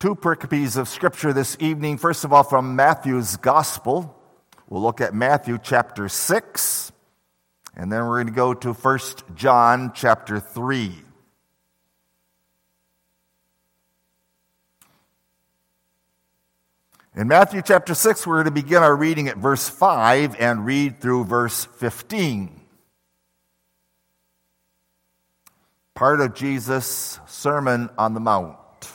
Two pericopes of Scripture this evening. First of all, from Matthew's Gospel. We'll look at Matthew chapter 6, and then we're going to go to 1 John chapter 3. In Matthew chapter 6, we're going to begin our reading at verse 5 and read through verse 15. Part of Jesus' Sermon on the Mount.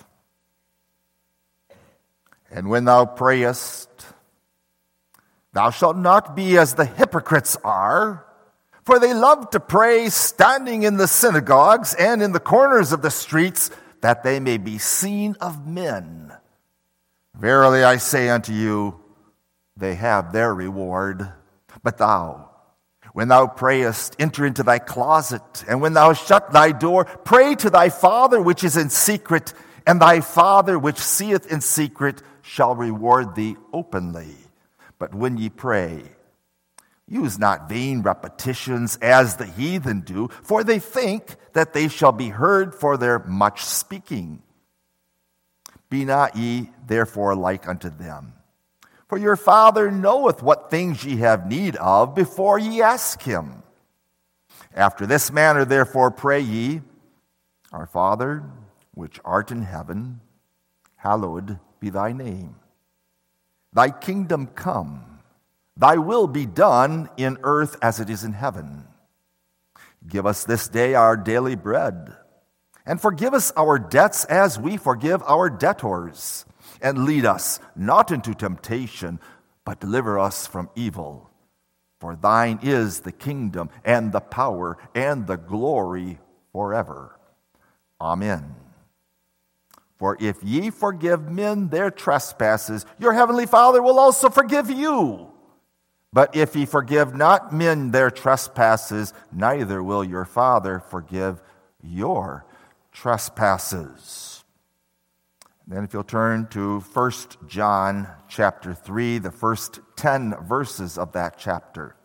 And when thou prayest, thou shalt not be as the hypocrites are, for they love to pray standing in the synagogues and in the corners of the streets, that they may be seen of men. Verily I say unto you, they have their reward. But thou, when thou prayest, enter into thy closet, and when thou shut thy door, pray to thy Father which is in secret, and thy Father which seeth in secret shall reward thee openly. But when ye pray, use not vain repetitions as the heathen do, for they think that they shall be heard for their much speaking. Be not ye therefore like unto them. For your Father knoweth what things ye have need of before ye ask him. After this manner therefore pray ye, Our Father, which art in heaven, hallowed be thy name. Thy kingdom come, thy will be done in earth as it is in heaven. Give us this day our daily bread, and forgive us our debts as we forgive our debtors. And lead us not into temptation, but deliver us from evil. For thine is the kingdom, and the power, and the glory forever. Amen. For if ye forgive men their trespasses, your heavenly Father will also forgive you. But if ye forgive not men their trespasses, neither will your Father forgive your trespasses. Then if you'll turn to 1 John chapter 3, the first 10 verses of that chapter.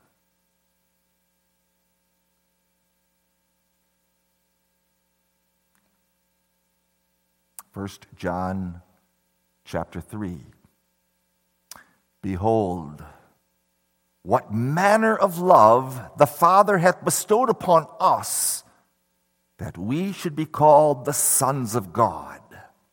First John chapter 3. Behold, what manner of love the Father hath bestowed upon us, that we should be called the sons of God.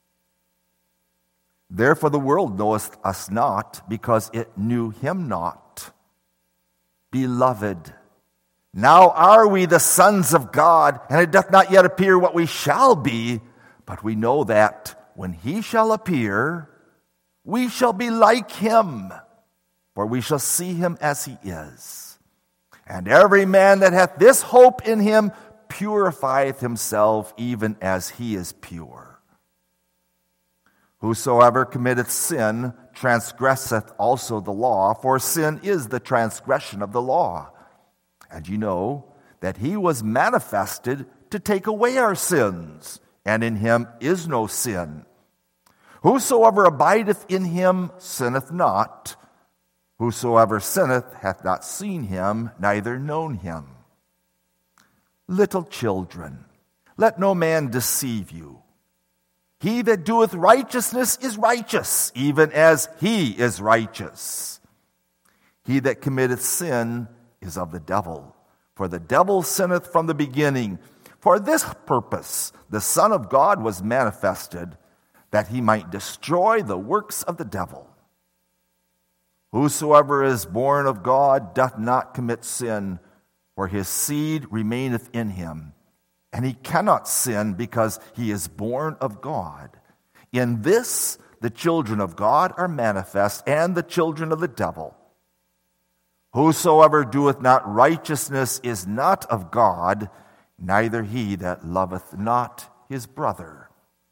Therefore the world knoweth us not, because it knew him not. Beloved, now are we the sons of God, and it doth not yet appear what we shall be, but we know that when he shall appear, we shall be like him, for we shall see him as he is. And every man that hath this hope in him purifieth himself, even as he is pure. Whosoever committeth sin transgresseth also the law, for sin is the transgression of the law. And you know that he was manifested to take away our sins, and in him is no sin. Whosoever abideth in him sinneth not. Whosoever sinneth hath not seen him, neither known him. Little children, let no man deceive you. He that doeth righteousness is righteous, even as he is righteous. He that committeth sin is of the devil, for the devil sinneth from the beginning. For this purpose the Son of God was manifested, that he might destroy the works of the devil. Whosoever is born of God doth not commit sin, for his seed remaineth in him, and he cannot sin, because he is born of God. In this the children of God are manifest, and the children of the devil. Whosoever doeth not righteousness is not of God, neither he that loveth not his brother.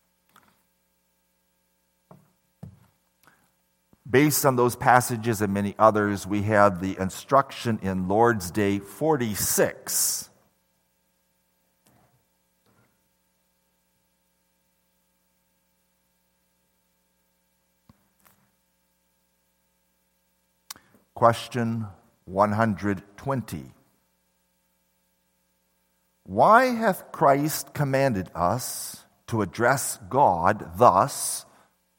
Based on those passages and many others, we have the instruction in Lord's Day 46. Question 120. Why hath Christ commanded us to address God thus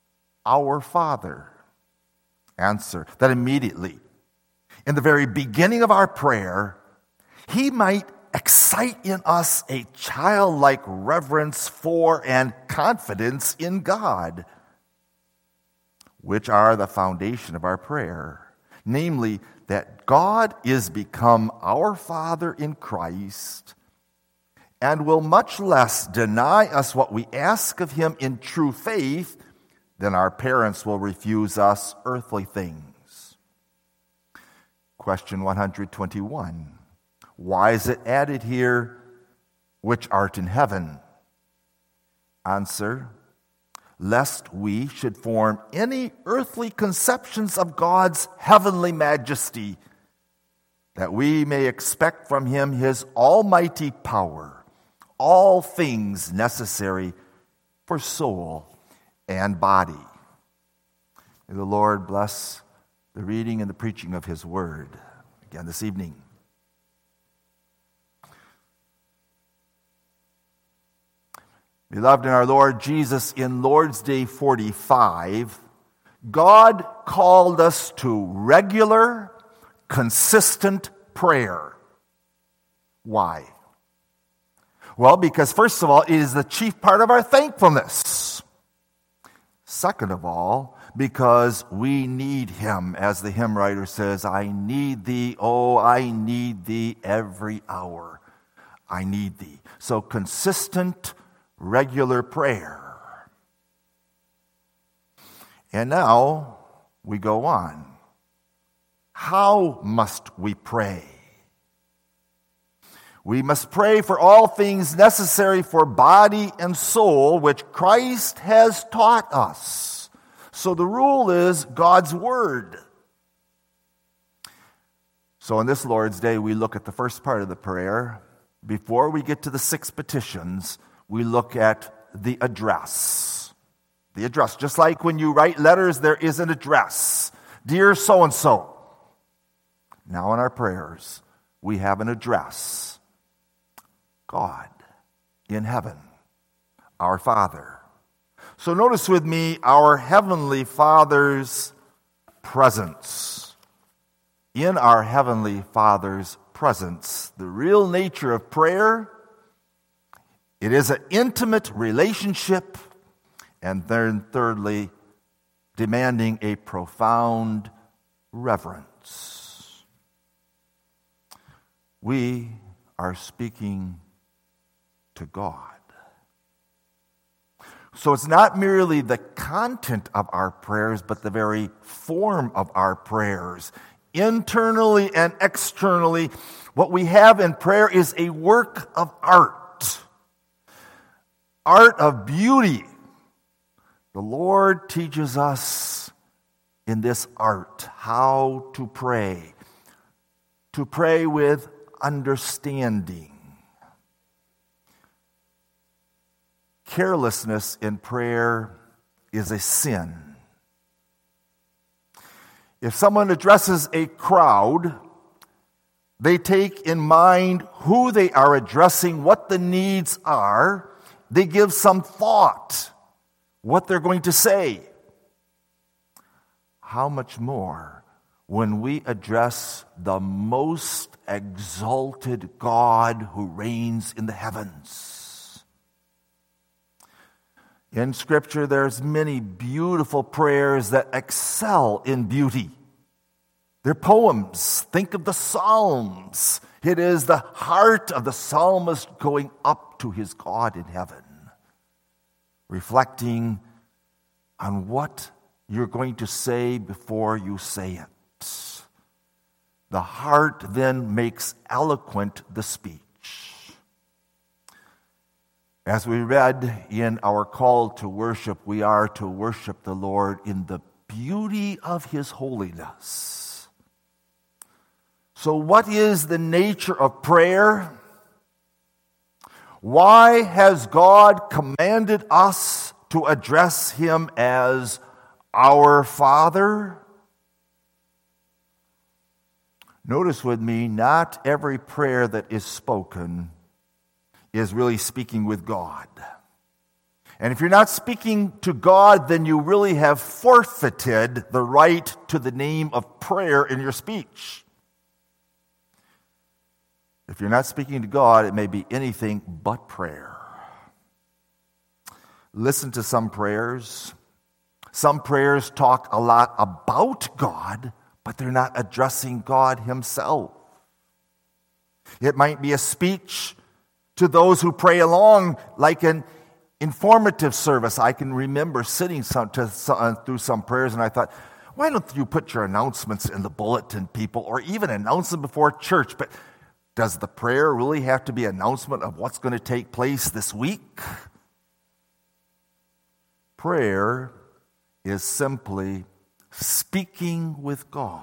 our Father? Answer, that immediately, in the very beginning of our prayer, he might excite in us a childlike reverence for and confidence in God, which are the foundation of our prayer. Namely, that God is become our Father in Christ and will much less deny us what we ask of him in true faith than our parents will refuse us earthly things. Question 121. Why is it added here, which art in heaven? Answer, lest we should form any earthly conceptions of God's heavenly majesty, that we may expect from him his almighty power, all things necessary for soul and body. May the Lord bless the reading and the preaching of his word again this evening. Beloved in our Lord Jesus, in Lord's Day 45, God called us to regular, consistent prayer. Why? Well, because first of all, it is the chief part of our thankfulness. Second of all, because we need him. As the hymn writer says, I need thee, oh, I need thee every hour. I need thee. So consistent, regular prayer. And now we go on. How must we pray? We must pray for all things necessary for body and soul, which Christ has taught us. So the rule is God's word. So on this Lord's Day, we look at the first part of the prayer. Before we get to the 6 petitions, we look at the address. The address. Just like when you write letters, there is an address. Dear so-and-so. Now in our prayers, we have an address. God in heaven, our Father. So notice with me our Heavenly Father's presence. In our Heavenly Father's presence, the real nature of prayer, it is an intimate relationship, and then thirdly, demanding a profound reverence. We are speaking to God. So it's not merely the content of our prayers, but the very form of our prayers. Internally and externally, what we have in prayer is a work of art. Art of beauty. The Lord teaches us in this art how to pray. To pray with understanding. Carelessness in prayer is a sin. If someone addresses a crowd, they take in mind who they are addressing, what the needs are. They give some thought what they're going to say. How much more when we address the most exalted God who reigns in the heavens? In Scripture, there's many beautiful prayers that excel in beauty. They're poems. Think of the Psalms. It is the heart of the psalmist going up to his God in heaven, reflecting on what you're going to say before you say it. The heart then makes eloquent the speech. As we read in our call to worship, we are to worship the Lord in the beauty of his holiness. So what is the nature of prayer? Why has God commanded us to address him as our Father? Notice with me, not every prayer that is spoken is really speaking with God. And if you're not speaking to God, then you really have forfeited the right to the name of prayer in your speech. If you're not speaking to God, it may be anything but prayer. Listen to some prayers. Some prayers talk a lot about God, but they're not addressing God himself. It might be a speech to those who pray along, like an informative service. I can remember sitting through some prayers, and I thought, why don't you put your announcements in the bulletin, people, or even announce them before church? But does the prayer really have to be an announcement of what's going to take place this week? Prayer is simply speaking with God.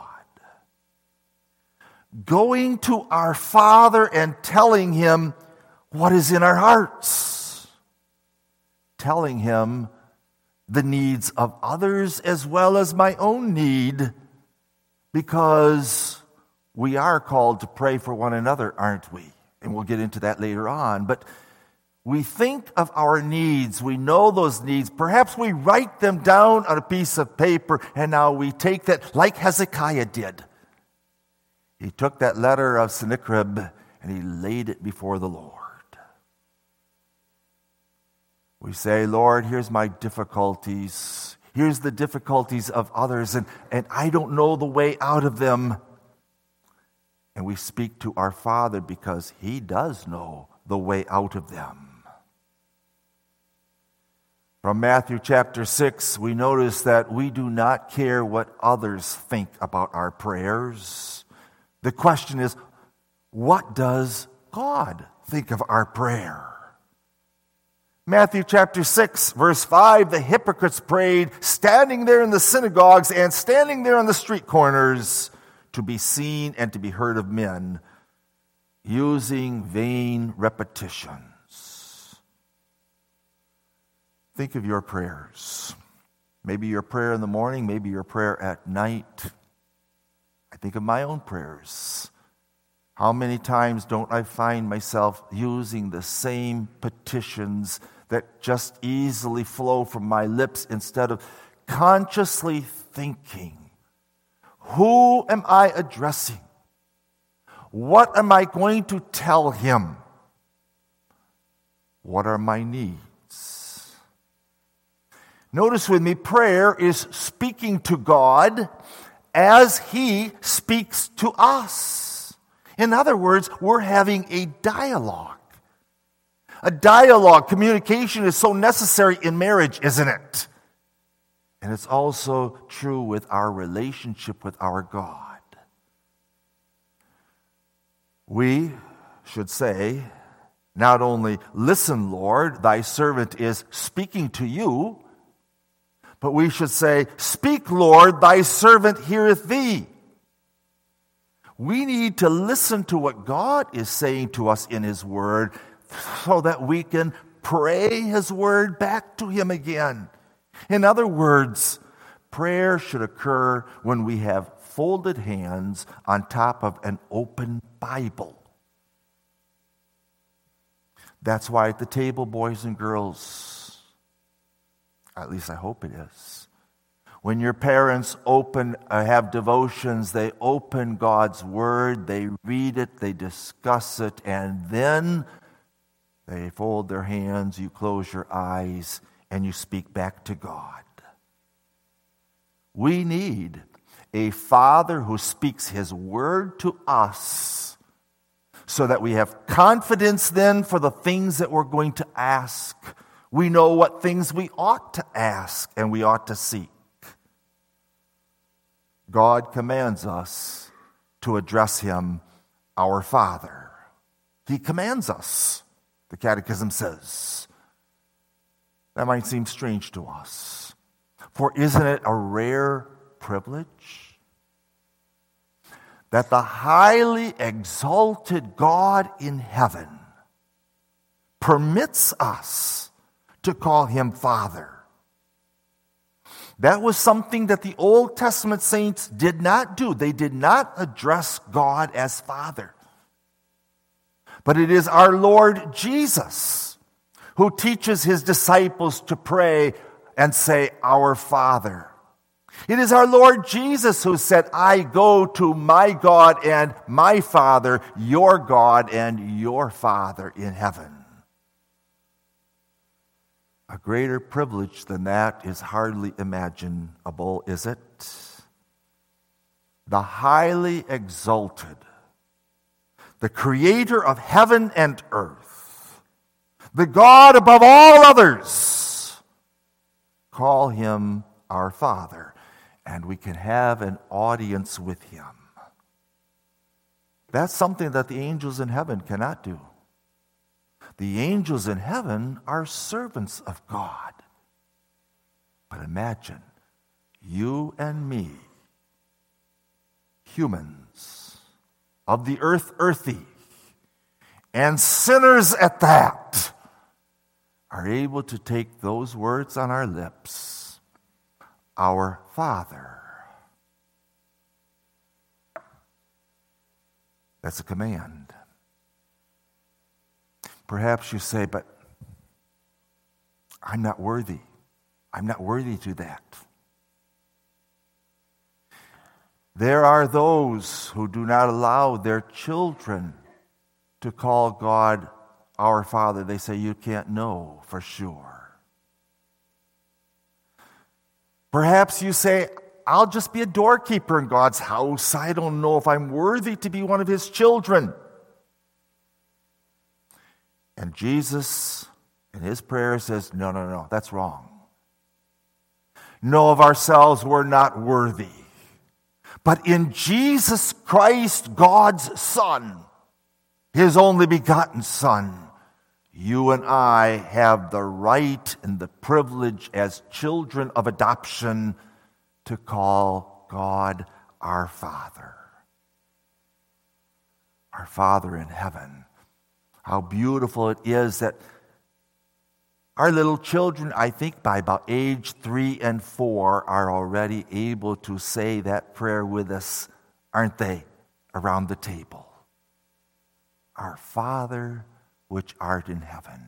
Going to our Father and telling him what is in our hearts. Telling him the needs of others as well as my own need, because we are called to pray for one another, aren't we? And we'll get into that later on. But we think of our needs. We know those needs. Perhaps we write them down on a piece of paper, and now we take that like Hezekiah did. He took that letter of Sennacherib and he laid it before the Lord. We say, Lord, here's my difficulties. Here's the difficulties of others, and I don't know the way out of them. And we speak to our Father because he does know the way out of them. From Matthew chapter 6, we notice that we do not care what others think about our prayers. The question is, what does God think of our prayer? Matthew chapter 6, verse 5, the hypocrites prayed, standing there in the synagogues and standing there on the street corners, to be seen and to be heard of men, using vain repetitions. Think of your prayers. Maybe your prayer in the morning, maybe your prayer at night. I think of my own prayers. How many times don't I find myself using the same petitions that just easily flow from my lips instead of consciously thinking, who am I addressing? What am I going to tell him? What are my needs? Notice with me, prayer is speaking to God as he speaks to us. In other words, we're having a dialogue. A dialogue, communication is so necessary in marriage, isn't it? And it's also true with our relationship with our God. We should say, not only, listen, Lord, thy servant is speaking to you, but we should say, speak, Lord, thy servant heareth thee. We need to listen to what God is saying to us in his word so that we can pray his word back to him again. In other words, prayer should occur when we have folded hands on top of an open Bible. That's why at the table, boys and girls, at least I hope it is, when your parents have devotions, they open God's word, they read it, they discuss it, and then they fold their hands, you close your eyes, and you speak back to God. We need a Father who speaks his word to us so that we have confidence then for the things that we're going to ask. We know what things we ought to ask and we ought to seek. God commands us to address him, our Father. He commands us, the Catechism says. That might seem strange to us. For isn't it a rare privilege that the highly exalted God in heaven permits us to call him Father? That was something that the Old Testament saints did not do. They did not address God as Father. But it is our Lord Jesus who teaches his disciples to pray and say, Our Father. It is our Lord Jesus who said, I go to my God and my Father, your God and your Father in heaven. A greater privilege than that is hardly imaginable, is it? The highly exalted, the creator of heaven and earth, the God above all others, call him our Father, and we can have an audience with him. That's something that the angels in heaven cannot do. The angels in heaven are servants of God. But imagine you and me, humans of the earthy, and sinners at that, are able to take those words on our lips, Our Father. That's a command. Perhaps you say, but I'm not worthy. I'm not worthy to that. There are those who do not allow their children to call God our Father. They say, you can't know for sure. Perhaps you say, I'll just be a doorkeeper in God's house. I don't know if I'm worthy to be one of his children. And Jesus, in his prayer, says, no, that's wrong. Know of ourselves we're not worthy. But in Jesus Christ, God's Son, his only begotten Son, you and I have the right and the privilege as children of adoption to call God our Father. Our Father in heaven. How beautiful it is that our little children, I think by about age 3 and 4, are already able to say that prayer with us, aren't they, around the table? Our Father, which art in heaven.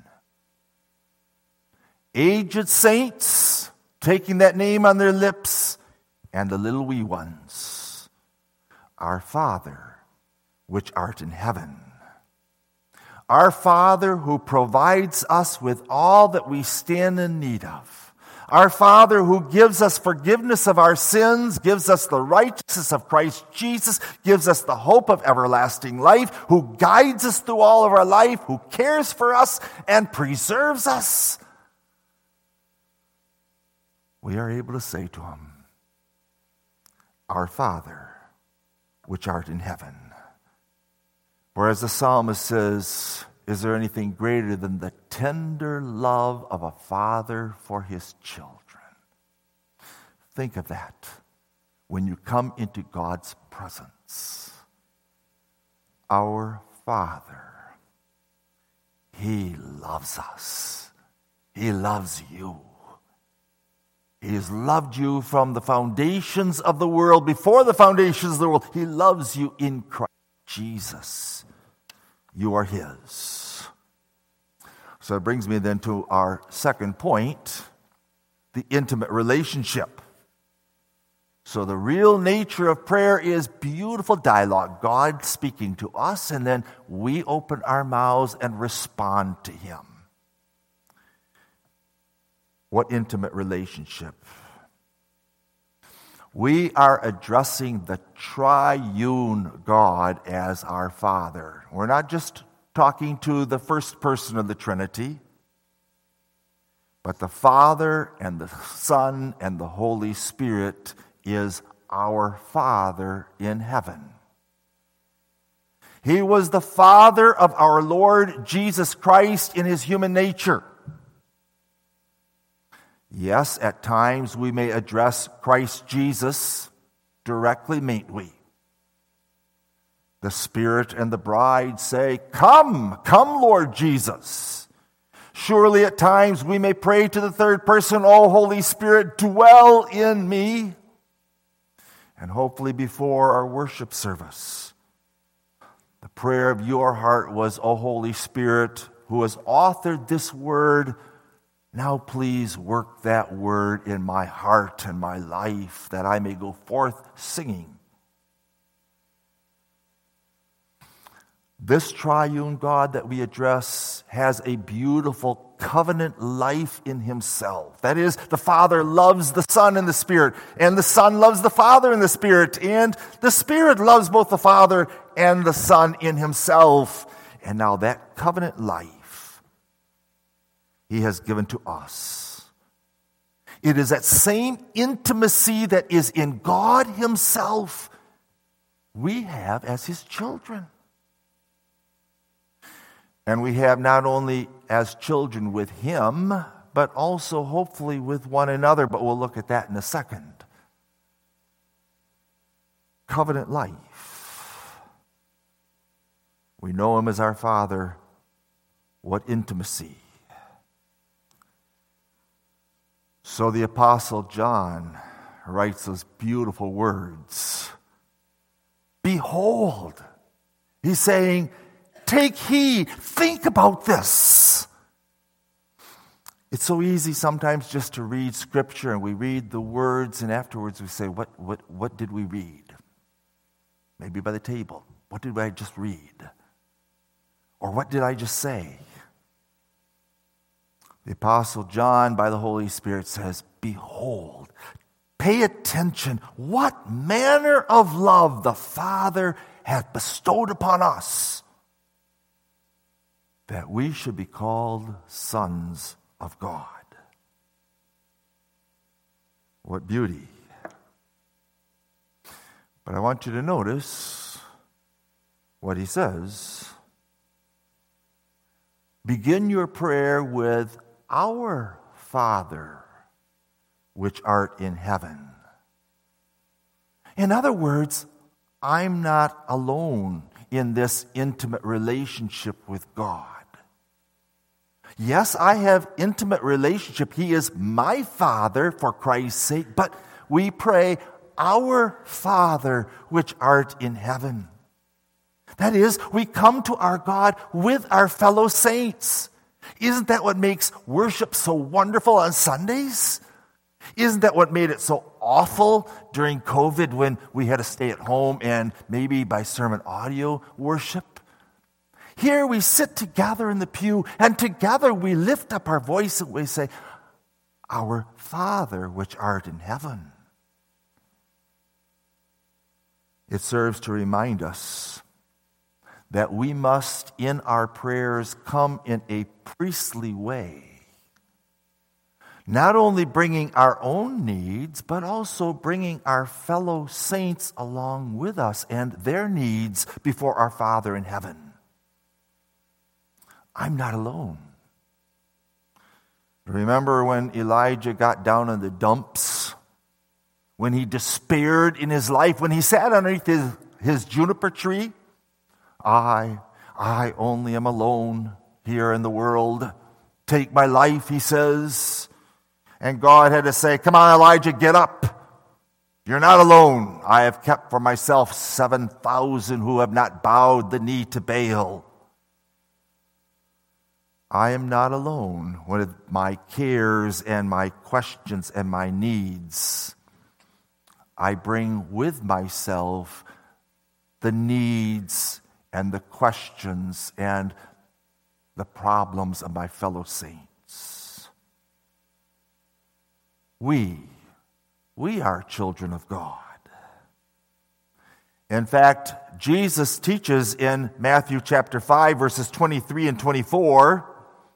Aged saints, taking that name on their lips, and the little wee ones. Our Father, which art in heaven. Our Father who provides us with all that we stand in need of. Our Father who gives us forgiveness of our sins, gives us the righteousness of Christ Jesus, gives us the hope of everlasting life, who guides us through all of our life, who cares for us and preserves us. We are able to say to him, Our Father, which art in heaven. Whereas the psalmist says, is there anything greater than the tender love of a father for his children? Think of that when you come into God's presence. Our Father, he loves us. He loves you. He has loved you from the foundations of the world, before the foundations of the world. He loves you in Christ Jesus. You are his. So it brings me then to our second point, the intimate relationship. So the real nature of prayer is beautiful dialogue, God speaking to us, and then we open our mouths and respond to him. What intimate relationship? We are addressing the triune God as our Father. We're not just talking to the first person of the Trinity, but the Father and the Son and the Holy Spirit is our Father in heaven. He was the Father of our Lord Jesus Christ in his human nature. Yes, at times we may address Christ Jesus directly, mayn't we? The Spirit and the bride say, Come, Lord Jesus. Surely at times we may pray to the third person, O Holy Spirit, dwell in me. And hopefully before our worship service, the prayer of your heart was, O Holy Spirit, who has authored this word, now please work that word in my heart and my life, that I may go forth singing. This triune God that we address has a beautiful covenant life in himself. That is, the Father loves the Son and the Spirit, and the Son loves the Father and the Spirit, and the Spirit loves both the Father and the Son in himself. And now that covenant life he has given to us. It is that same intimacy that is in God himself we have as his children. And we have not only as children with him, but also hopefully with one another. But we'll look at that in a second. Covenant life. We know him as our Father. What intimacy. So the Apostle John writes those beautiful words. Behold, he's saying, take heed, think about this. It's so easy sometimes just to read Scripture, and we read the words, and afterwards we say, what did we read? Maybe by the table. What did I just read? Or what did I just say? The Apostle John, by the Holy Spirit, says, behold, pay attention, what manner of love the Father hath bestowed upon us, that we should be called sons of God. What beauty. But I want you to notice what he says. Begin your prayer with our Father, which art in heaven. In other words, I'm not alone in this intimate relationship with God. Yes, I have intimate relationship. He is my Father for Christ's sake, but we pray, our Father which art in heaven. That is, we come to our God with our fellow saints. Isn't that what makes worship so wonderful on Sundays? Isn't that what made it so awful during COVID when we had to stay at home and maybe by sermon audio worship? Here we sit together in the pew, and together we lift up our voice and we say, our Father which art in heaven. It serves to remind us that we must, in our prayers, come in a priestly way. Not only bringing our own needs, but also bringing our fellow saints along with us and their needs before our Father in heaven. I'm not alone. Remember when Elijah got down in the dumps? When he despaired in his life? When he sat underneath his juniper tree? I only am alone here in the world. Take my life, he says. And God had to say, come on, Elijah, get up. You're not alone. I have kept for myself 7,000 who have not bowed the knee to Baal. I am not alone with my cares and my questions and my needs. I bring with myself the needs and the questions and the problems of my fellow saints. We are children of God. In fact, Jesus teaches in Matthew chapter 5, verses 23 and 24,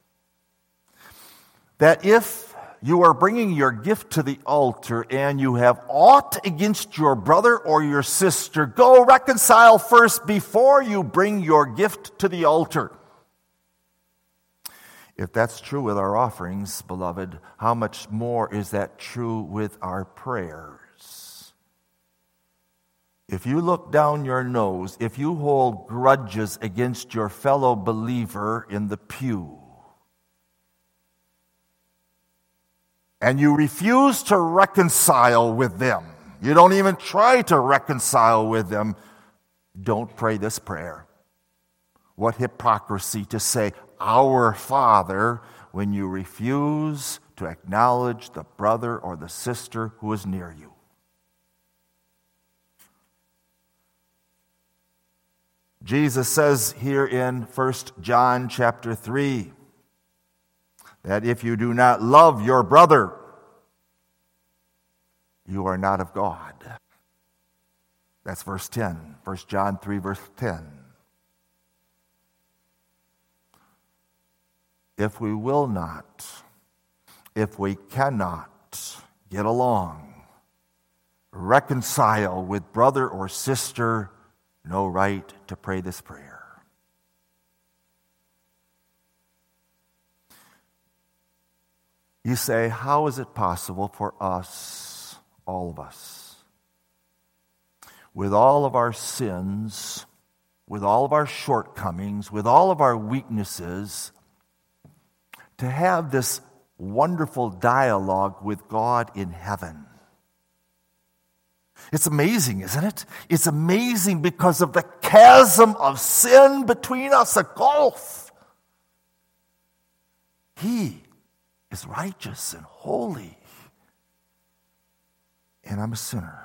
that if you are bringing your gift to the altar and you have aught against your brother or your sister, go reconcile first before you bring your gift to the altar. If that's true with our offerings, beloved, how much more is that true with our prayers? If you look down your nose, if you hold grudges against your fellow believer in the pew, and you refuse to reconcile with them, you don't even try to reconcile with them, don't pray this prayer. What hypocrisy to say, "Our Father" when you refuse to acknowledge the brother or the sister who is near you. Jesus says here in 1 John chapter 3 that if you do not love your brother, you are not of God. That's verse 10. 1 John 3, verse 10. If we will not, if we cannot get along, reconcile with brother or sister, no right to pray this prayer. You say, how is it possible for us, all of us, with all of our sins, with all of our shortcomings, with all of our weaknesses, to have this wonderful dialogue with God in heaven? It's amazing, isn't it? It's amazing because of the chasm of sin between us, a gulf. He is righteous and holy, and I'm a sinner.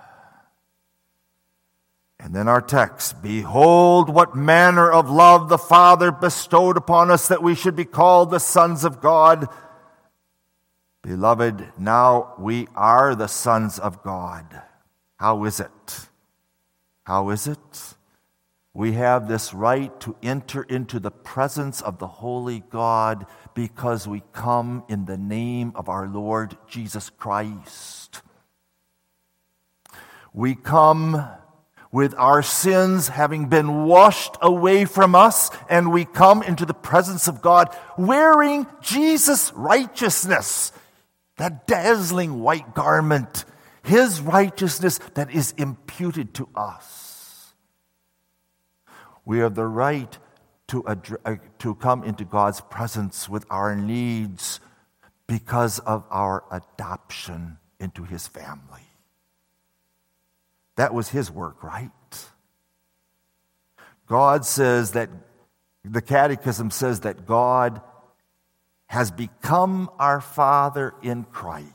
And then our text, "Behold, what manner of love the Father bestowed upon us, that we should be called the sons of God. Beloved, now we are the sons of God." How is it? How is it? We have this right to enter into the presence of the holy God because we come in the name of our Lord Jesus Christ. We come with our sins having been washed away from us, and we come into the presence of God wearing Jesus' righteousness, that dazzling white garment, His righteousness that is imputed to us. We have the right to come into God's presence with our needs because of our adoption into His family. That was His work, right? God says that, the Catechism says that God has become our Father in Christ.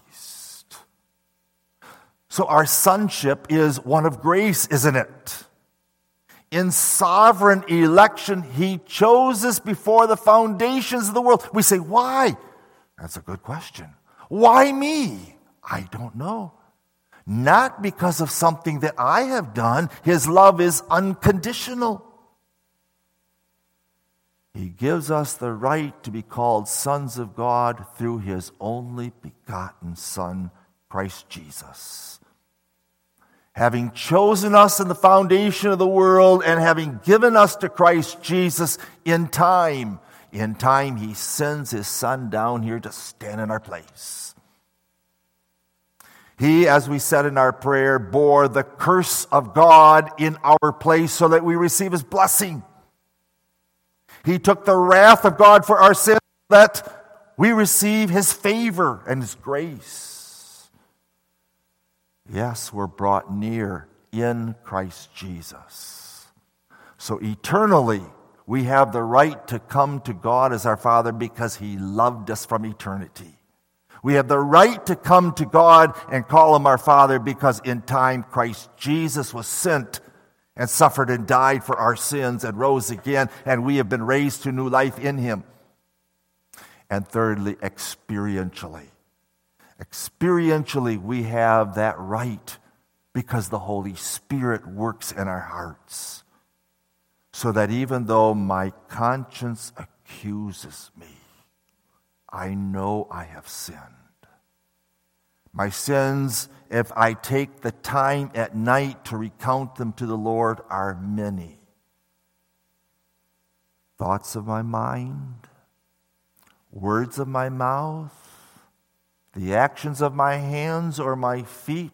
So our sonship is one of grace, isn't it? In sovereign election, He chose us before the foundations of the world. We say, why? That's a good question. Why me? I don't know. Not because of something that I have done. His love is unconditional. He gives us the right to be called sons of God through His only begotten Son, Christ Jesus. Having chosen us in the foundation of the world and having given us to Christ Jesus in time, He sends His Son down here to stand in our place. He, as we said in our prayer, bore the curse of God in our place so that we receive His blessing. He took the wrath of God for our sins so that we receive His favor and His grace. Yes, we're brought near in Christ Jesus. So eternally, we have the right to come to God as our Father because He loved us from eternity. We have the right to come to God and call Him our Father because in time Christ Jesus was sent and suffered and died for our sins and rose again, and we have been raised to new life in Him. And thirdly, experientially. Experientially, we have that right because the Holy Spirit works in our hearts. So that even though my conscience accuses me, I know I have sinned. My sins, if I take the time at night to recount them to the Lord, are many. Thoughts of my mind, words of my mouth, the actions of my hands or my feet.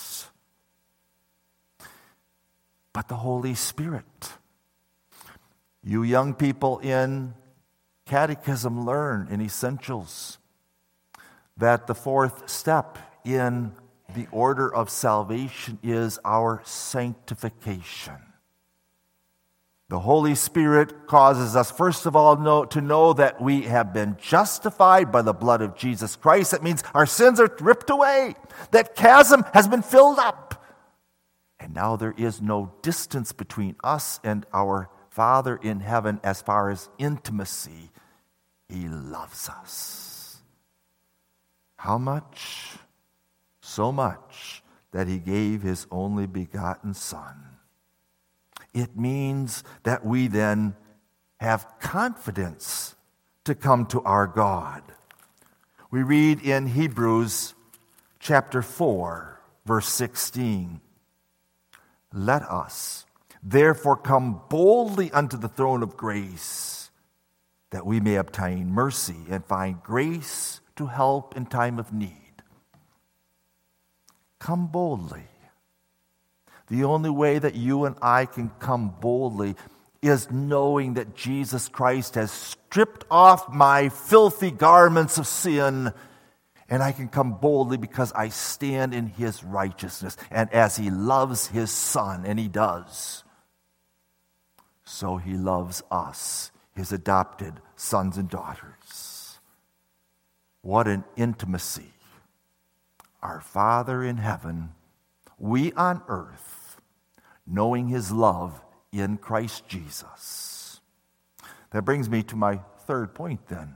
But the Holy Spirit. You young people in catechism learn in essentials that the fourth step in the order of salvation is our sanctification. The Holy Spirit causes us, first of all, to know that we have been justified by the blood of Jesus Christ. That means our sins are ripped away. That chasm has been filled up. And now there is no distance between us and our Father in heaven as far as intimacy. He loves us. How much? So much that he gave his only begotten Son. It means that we then have confidence to come to our God. We read in Hebrews chapter 4, verse 16, "Let us therefore come boldly unto the throne of grace, that we may obtain mercy and find grace to help in time of need." Come boldly. The only way that you and I can come boldly is knowing that Jesus Christ has stripped off my filthy garments of sin, and I can come boldly because I stand in his righteousness. And as he loves his Son, and he does, so he loves us, his adopted sons and daughters. What an intimacy. Our Father in heaven, we on earth, knowing his love in Christ Jesus. That brings me to my third point then.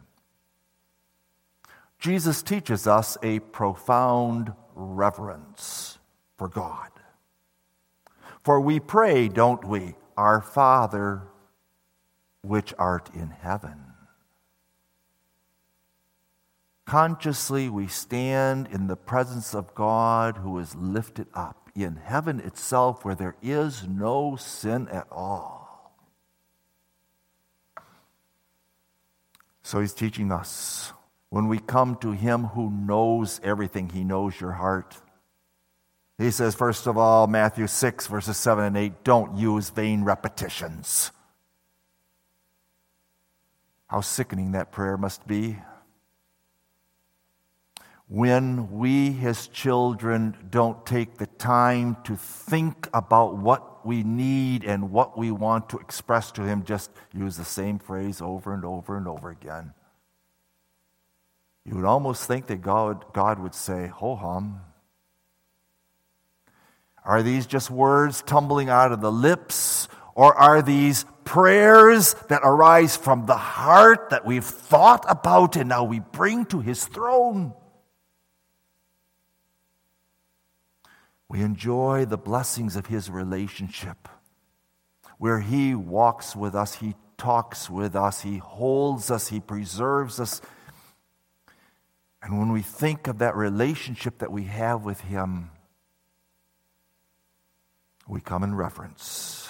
Jesus teaches us a profound reverence for God. For we pray, don't we, "Our Father, which art in heaven." Consciously, we stand in the presence of God who is lifted up in heaven itself, where there is no sin at all. So he's teaching us, when we come to him who knows everything, he knows your heart. He says, first of all, Matthew 6, verses 7 and 8, don't use vain repetitions. How sickening that prayer must be. When we, his children, don't take the time to think about what we need and what we want to express to him, just use the same phrase over and over and over again. You would almost think that God would say, ho-hum. Are these just words tumbling out of the lips? Or are these prayers that arise from the heart that we've thought about and now we bring to his throne? We enjoy the blessings of his relationship, where he walks with us, he talks with us, he holds us, he preserves us. And when we think of that relationship that we have with him, we come in reverence.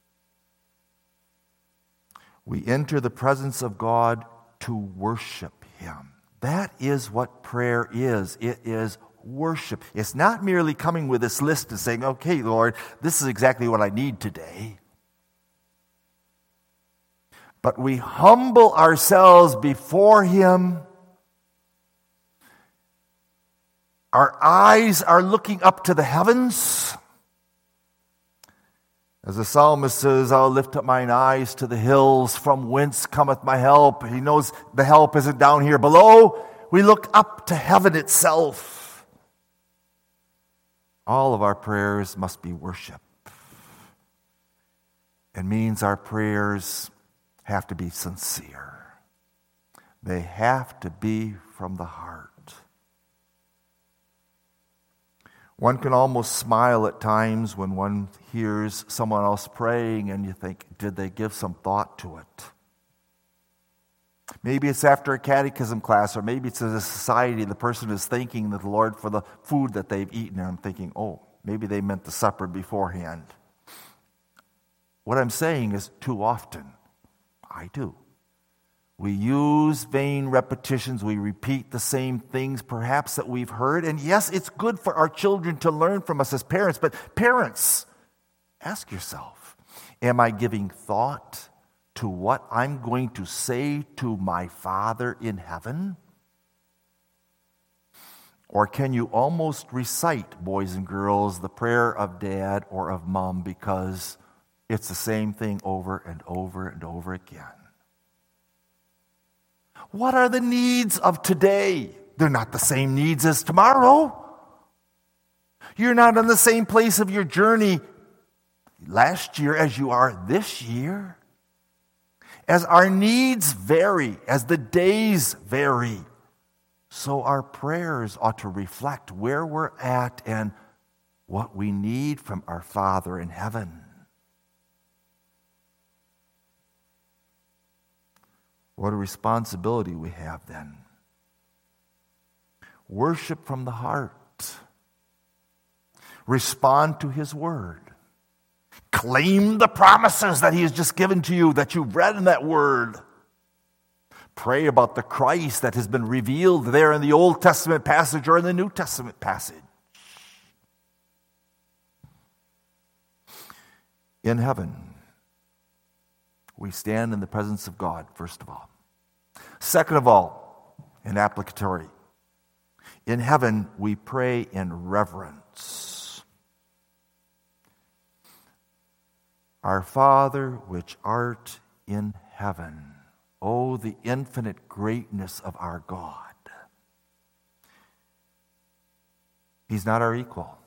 We enter the presence of God to worship him. That is what prayer is. It is worship. It's not merely coming with this list and saying, okay, Lord, this is exactly what I need today. But we humble ourselves before him. Our eyes are looking up to the heavens. As the psalmist says, I'll lift up mine eyes to the hills, from whence cometh my help. He knows the help isn't down here below. We look up to heaven itself. All of our prayers must be worship. It means our prayers have to be sincere. They have to be from the heart. One can almost smile at times when one hears someone else praying and you think, did they give some thought to it? Maybe it's after a catechism class, or maybe it's in a society, the person is thanking the Lord for the food that they've eaten, and I'm thinking, oh, maybe they meant the supper beforehand. What I'm saying is, too often, I do. We use vain repetitions. We repeat the same things perhaps that we've heard. And yes, it's good for our children to learn from us as parents. But parents, ask yourself, am I giving thought to what I'm going to say to my Father in heaven? Or can you almost recite, boys and girls, the prayer of dad or of mom because It's the same thing over and over and over again. What are the needs of today? They're not the same needs as tomorrow. You're not in the same place of your journey last year as you are this year. As our needs vary, as the days vary, so our prayers ought to reflect where we're at and what we need from our Father in heaven. What a responsibility we have then. Worship from the heart. Respond to His word. Claim the promises that He has just given to you, that you've read in that word. Pray about the Christ that has been revealed there in the Old Testament passage or in the New Testament passage. In heaven, we stand in the presence of God, first of all. Second of all, in applicatory, in heaven, we pray in reverence. Our Father, which art in heaven. Oh, the infinite greatness of our God. He's not our equal.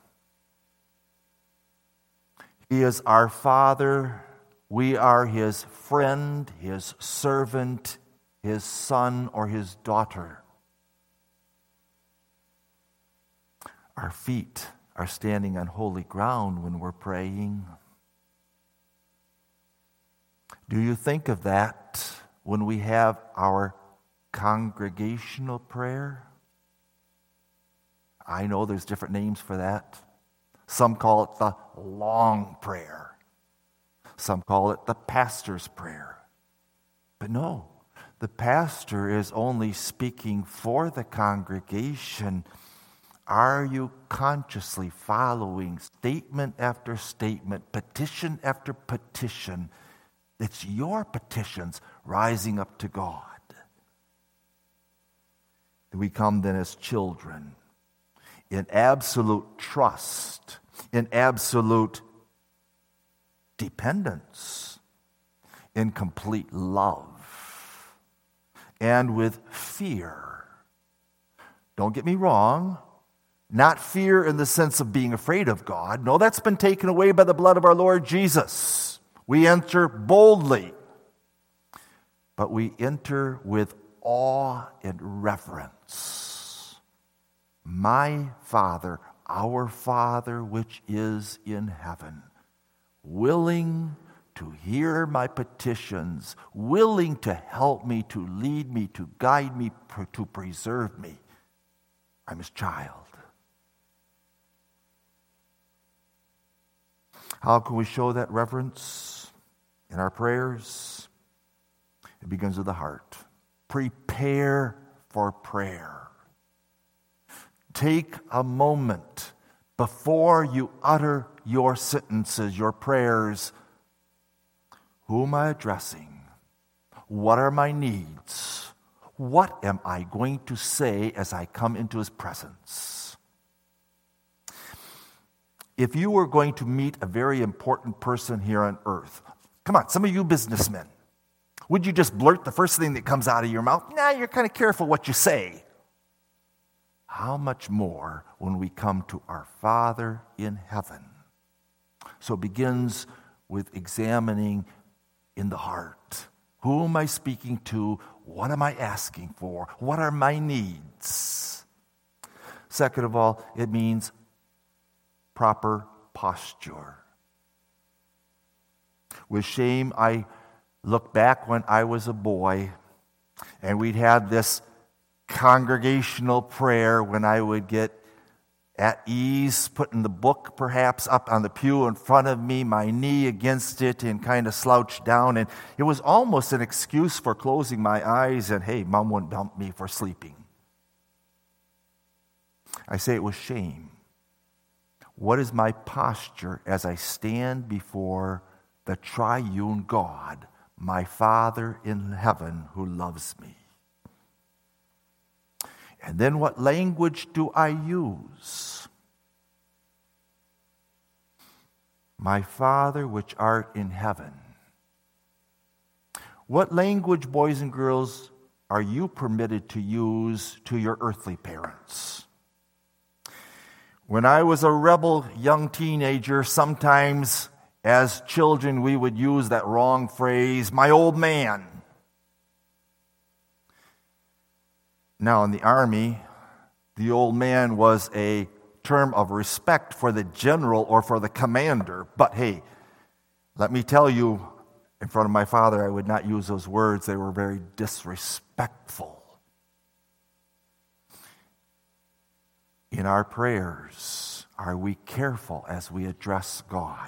He is our Father. We are His friend, His servant, His son, or His daughter. Our feet are standing on holy ground when we're praying. Do you think of that when we have our congregational prayer? I know there's different names for that. Some call it the long prayer. Some call it the pastor's prayer. But no, the pastor is only speaking for the congregation. Are you consciously following statement after statement, petition after petition? It's your petitions rising up to God. We come then as children in absolute trust, in absolute dependence, in complete love, and with fear. Don't get me wrong, not fear in the sense of being afraid of God. No, that's been taken away by the blood of our Lord Jesus. We enter boldly, but we enter with awe and reverence. My Father, our Father which is in heaven, willing to hear my petitions, willing to help me, to lead me, to guide me, to preserve me. I'm His child. How can we show that reverence in our prayers? It begins with the heart. Prepare for prayer. Take a moment before you utter your sentences, your prayers. Who am I addressing? What are my needs? What am I going to say as I come into His presence? If you were going to meet a very important person here on earth, come on, some of you businessmen, would you just blurt the first thing that comes out of your mouth? Nah, you're kind of careful what you say. How much more when we come to our Father in heaven? So it begins with examining in the heart. Who am I speaking to? What am I asking for? What are my needs? Second of all, it means proper posture. With shame, I look back when I was a boy, and we'd have this congregational prayer when I would get at ease, putting the book perhaps up on the pew in front of me, my knee against it, and kind of slouched down. And it was almost an excuse for closing my eyes, and hey, Mom wouldn't dump me for sleeping. I say it was shame. What is my posture as I stand before the triune God, my Father in heaven who loves me? And then what language do I use? My Father which art in heaven. What language, boys and girls, are you permitted to use to your earthly parents? When I was a rebel young teenager, sometimes as children we would use that wrong phrase, my old man. Now in the Army, the old man was a term of respect for the general or for the commander. But hey, let me tell you, in front of my father, I would not use those words. They were very disrespectful. In our prayers, are we careful as we address God?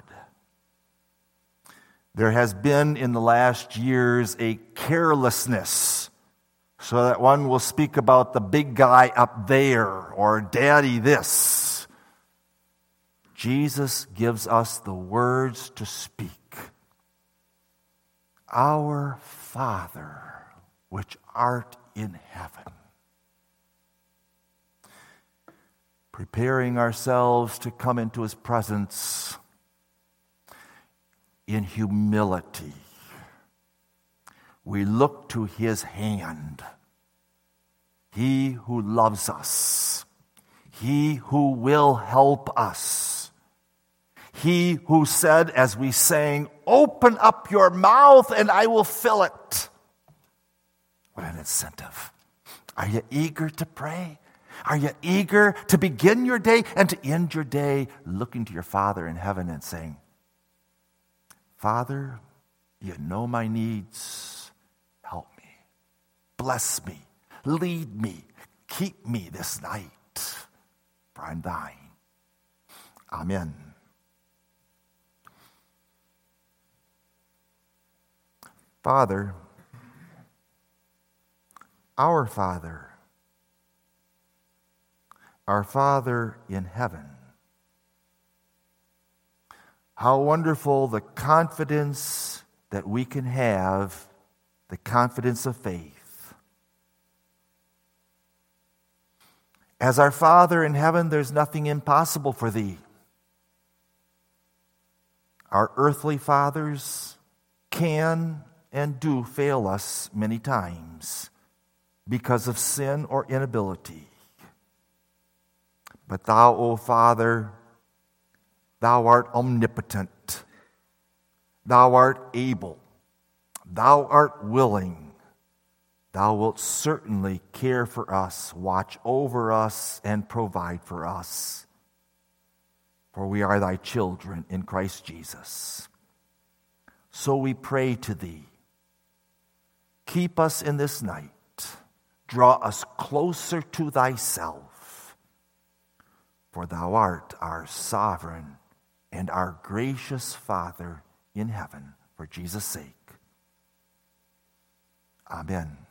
There has been in the last years a carelessness so that one will speak about the big guy up there or daddy this. Jesus gives us the words to speak. Our Father, which art in heaven. Preparing ourselves to come into His presence in humility. We look to His hand. He who loves us. He who will help us. He who said, as we sang, open up your mouth and I will fill it. What an incentive. Are you eager to pray? Are you eager to begin your day and to end your day looking to your Father in heaven and saying, Father, you know my needs. Help me. Bless me. Lead me. Keep me this night. For I'm thine. Amen. Father, our Father in heaven. How wonderful the confidence that we can have, the confidence of faith. As our Father in heaven, there's nothing impossible for thee. Our earthly fathers can and do fail us many times because of sin or inability. But thou, O Father, thou art omnipotent. Thou art able. Thou art willing. Thou wilt certainly care for us, watch over us, and provide for us. For we are thy children in Christ Jesus. So we pray to thee. Keep us in this night. Draw us closer to thyself. For thou art our sovereign and our gracious Father in heaven, for Jesus' sake. Amen.